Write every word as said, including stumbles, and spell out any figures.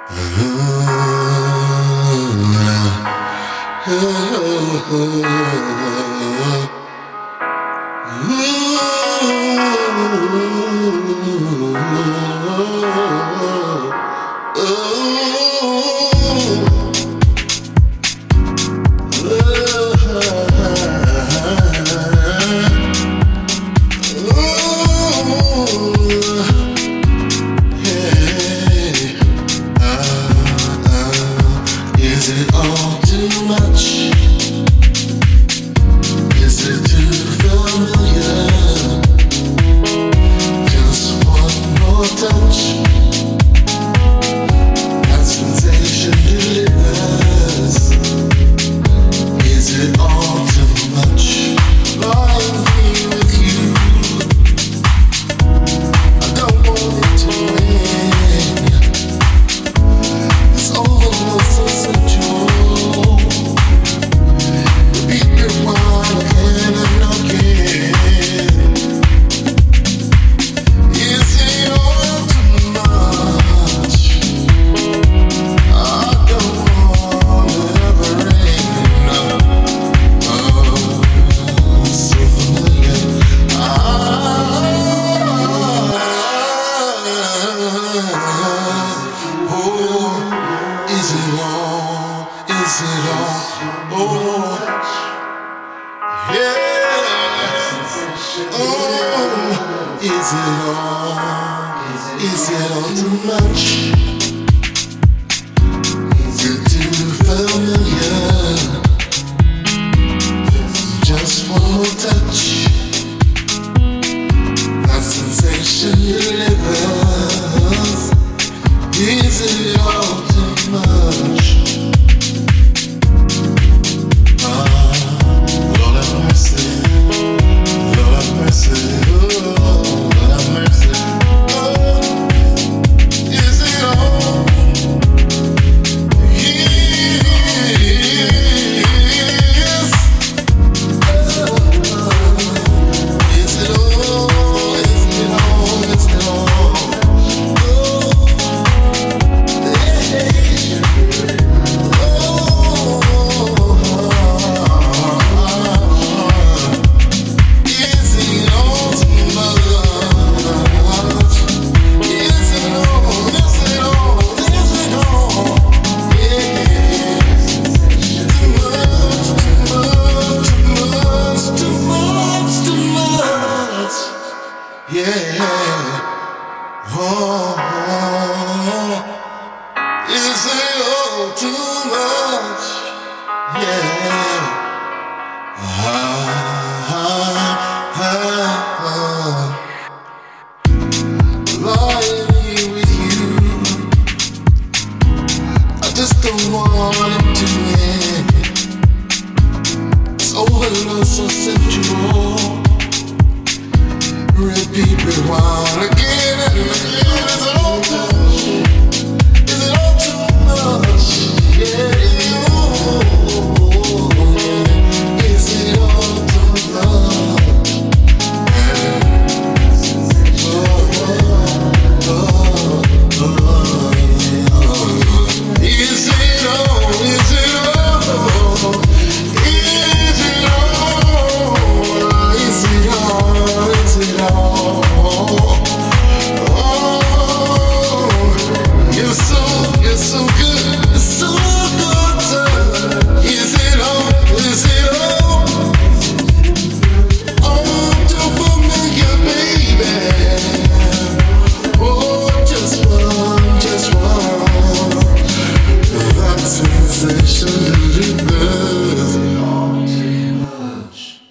Is it all too much? Is it too familiar? Just one more touch. That sensation delivers. Is it all too much? Lying here with you, I don't want it to end. It's over, so sensual. Repeat it while again and again. Is it all too much? I don't want it ever end. Oh, so familiar. Ah, oh, is it all? Is it all? Oh, yeah. Oh, is it all? Is it all too much? Is it too familiar? Just one more touch. That sensation delivers. Is it all too much?